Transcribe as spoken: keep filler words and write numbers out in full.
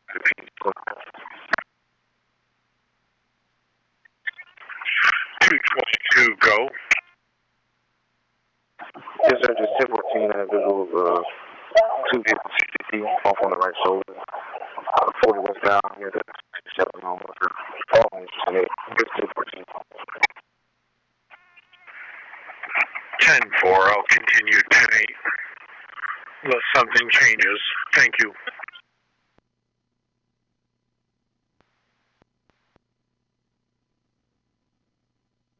two twenty-two, go. Yes, sir. Just ten fourteen individuals, uh, two vehicles, sixty off on the right shoulder. Uh, forty was down near the sixty-seven on the phone. Just ten fourteen. ten four, I'll continue ten eight. Unless something changes. Thank you.